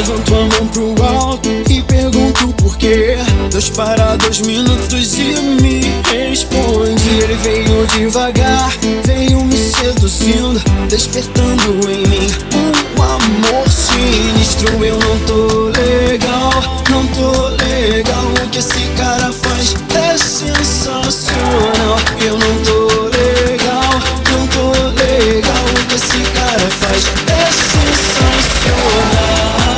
Levanto a mão pro alto e pergunto por quê. 2 para 2 minutos e me responde. Ele veio devagar, veio me seduzindo, despertando em mim um amor sinistro. Eu não tô legal, não tô legal. O que esse cara faz é sensacional. Eu não tô legal, não tô legal. O que esse cara faz é sensacional.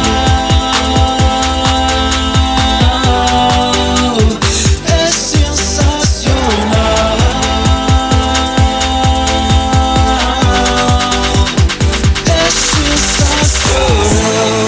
É sensacional. É sensacional.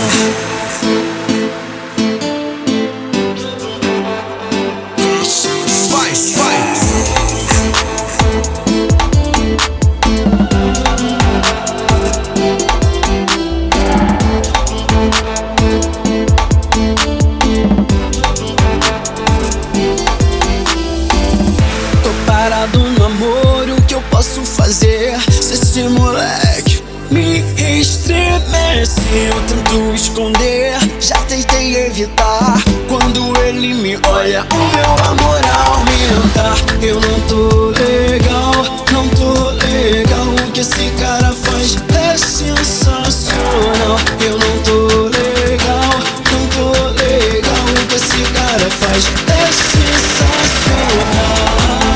Parado no amor, o que eu posso fazer? Se esse moleque me estremece, eu tento esconder, já tentei evitar. Quando ele me olha, o meu amor aumenta. Eu não tô legal, não tô legal. O que esse cara faz é sensacional. Eu não tô legal, não tô legal. O que esse cara faz é sensacional.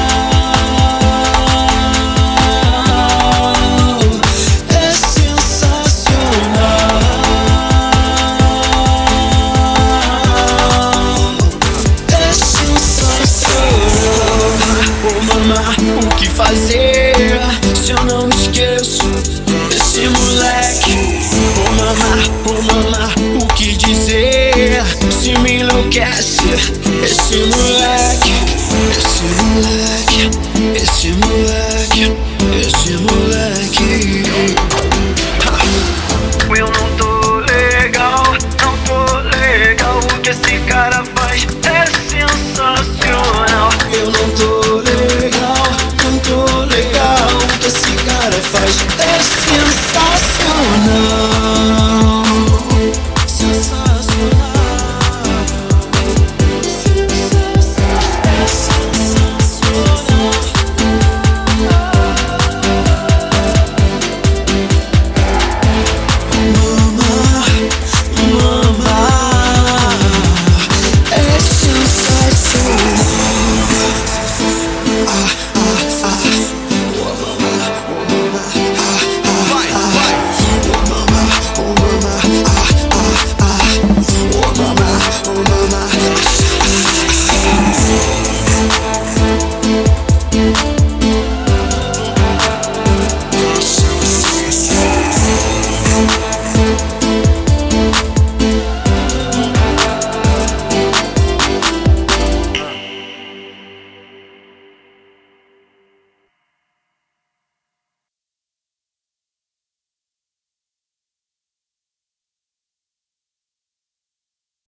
O que fazer se eu não esqueço desse moleque? Oh mamá, o que dizer se me enlouquece esse moleque?